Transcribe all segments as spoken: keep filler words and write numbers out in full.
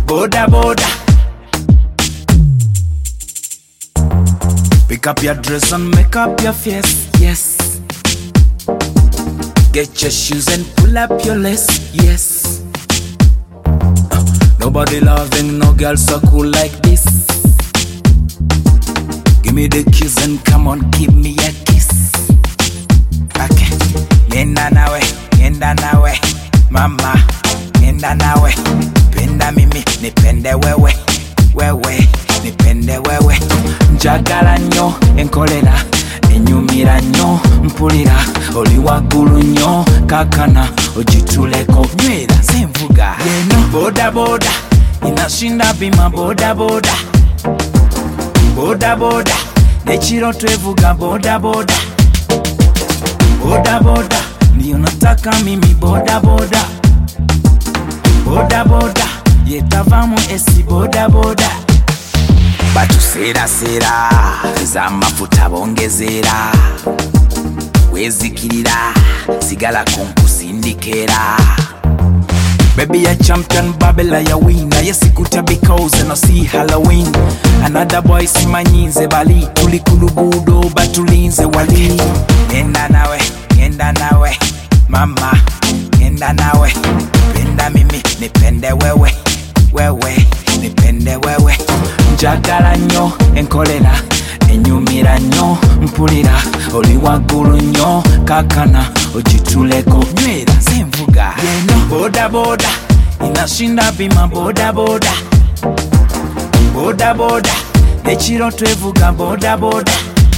boda boda. Pick up your dress and make up your face, yes. Get your shoes and pull up your lace, yes. uh, Nobody loving no girl so cool like this. Give me the kiss and come on, give me a kiss. Okay. Nenda nawe, nenda nawe, mama, nenda nawe. Penda mimi, nipende wewe, wewe, nipende wewe. Njagala nnyo, enkolera, enyumira nnyo, mpulira, oli waggulu nnyo, kakana, ojituleko, nywera, senvuga. Yeno, boda boda, inashinda bima boda boda. Boda boda, nechiro twevuga boda boda. Boda boda, ndiyo nataka mimi boda boda. Boda boda, yetavamu esi boda boda. Batu sera sera, za mafuta bongezera. Wezikirira, sigala kunkusindikera. Baby a champion, Babylon ya winner. Yes, ikuta because and I see Halloween. Another boy simanyinze bali. Tulikulubudo batulinze wali. Nenda nawe, nenda nawe, mama, nenda nawe. Penda mimi, nipende wewe, wewe, nipende wewe. Njagala nnyo, enkolera, enyumira nnyo, mpulira, oli waggulu nnyo, kakana, ojituleko, nywera, senvuga. Yeno, boda boda, inashinda bima boda boda. Boda boda, nechiro twevuga boda boda.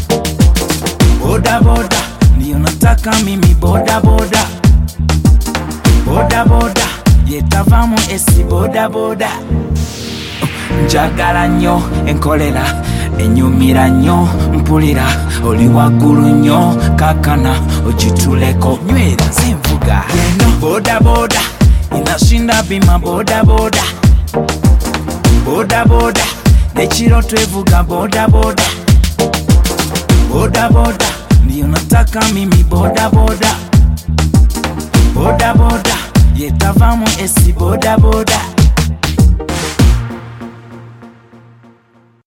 Boda boda, ndiyo nataka mimi boda boda. Boda boda, yetavamu esi boda boda. Njagala nnyo, enkolera, enyumira nnyo, mpulira, oli waggulu nnyo, kakana, ojituleko, nywera, senvuga. Yeno, boda boda, inashinda bima boda boda. Boda boda, nechiro twevuga boda boda. Boda boda, ndiyo nataka mimi boda boda. Boda boda, yetavamu esi boda boda.